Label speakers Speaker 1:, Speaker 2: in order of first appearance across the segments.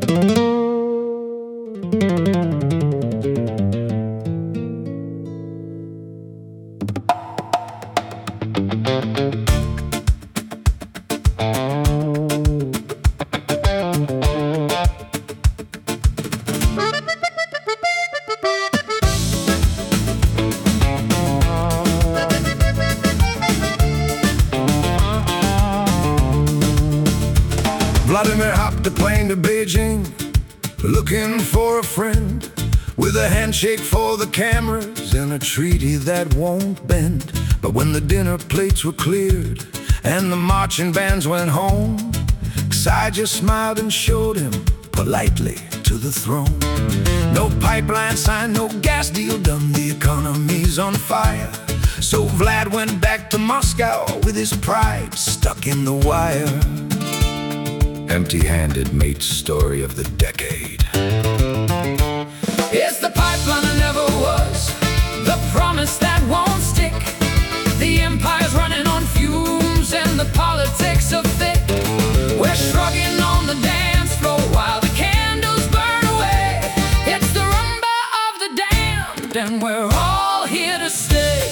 Speaker 1: Vladimir hopped a plane to Beijing, looking for a friend, with a handshake for the cameras and a treaty that won't bend. But when the dinner plates were cleared and the marching bands went home, Xi just smiled and showed him politely to the throne. No pipeline signed, no gas deal done, the economy's on fire. So Vlad went back to Moscow with his pride stuck in the wire. Empty-handed mate's story of the decade.
Speaker 2: It's the pipeline that never was, the promise that won't stick. The empire's running on fumes and the politics of thick. We're shrugging on the dance floor while the candles burn away. It's the rumba of the damned and we're all here to stay.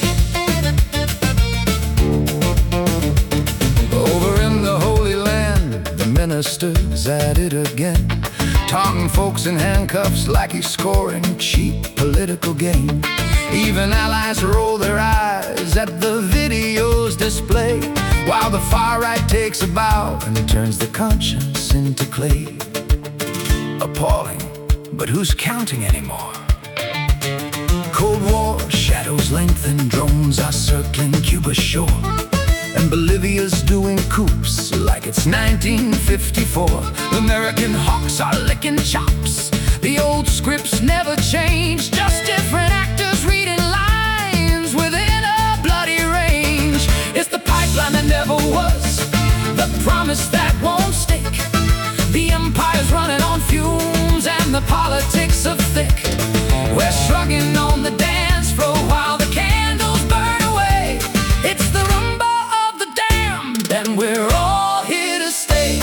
Speaker 1: Over in the Holy Land, the minister's at it again, taunting folks in handcuffs like he's scoring cheap political gain. Even allies roll their eyes at the video's display, while the far right takes a bow and turns the conscience into clay. Appalling, but who's counting anymore? Cold War shadows lengthen, drones are circling Cuba's shore, and Bolivia's doing coups like it's 1954. American hawks are licking chops, the old scripts never change, just different actors reading lines within a bloody range. It's the pipeline that never was, the promise that won't stick. The empire's running on fumes and the politics of thick. We're shrugging on the dance floor while the candles burn away. It's the rumba of the damned and we're all here to stay.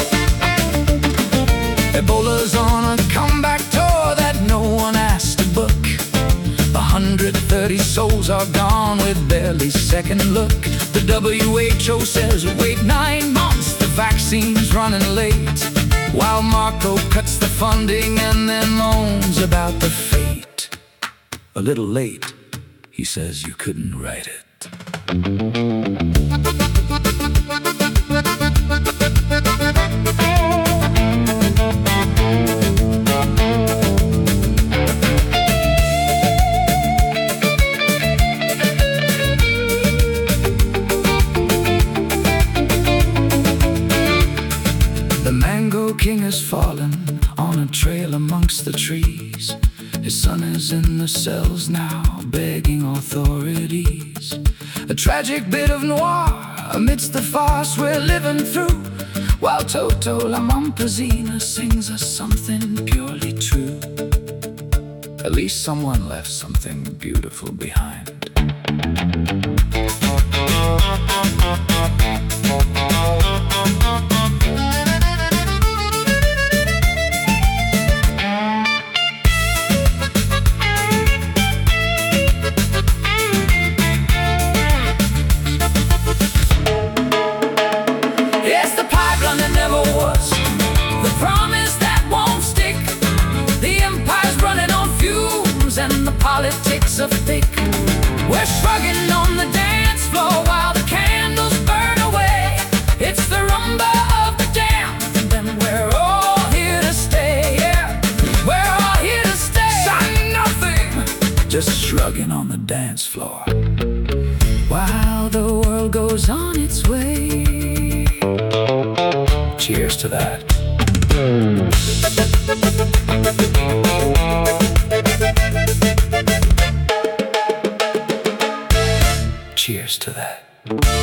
Speaker 1: Ebola's on a comeback tour that no one asked to book. 130 souls are gone with barely second look. The WHO says wait 9 months, the vaccine's running late, while Marco cuts the funding and then moans about the fate. A little late, he says you couldn't write it. The mango king has fallen on a trail amongst the trees. His son is in the cells now, begging authorities. A tragic bit of noir amidst the farce we're living through, while Toto La Momposina sings us something purely true. At least someone left something beautiful behind. Politics of thick. We're shrugging on the dance floor while the candles burn away. It's the rumba of the damned and we're all here to stay. Yeah, we're all here to stay. Sign nothing, just shrugging on the dance floor while the world goes on its way. Cheers to that. Cheers to that.